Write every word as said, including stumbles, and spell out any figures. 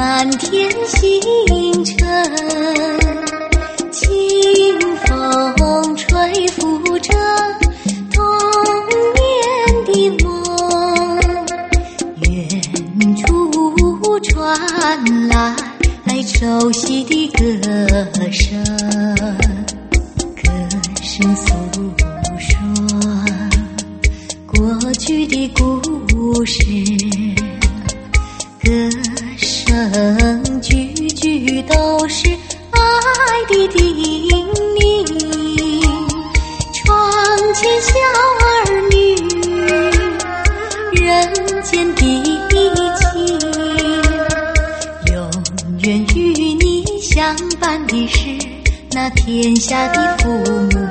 满天星辰，清风吹拂着童年的梦，远处传来熟悉的歌声，歌声诉说过去的故事，歌声句句都是爱的叮咛。窗前小儿女，人间的情，永远与你相伴的是那天下的父母。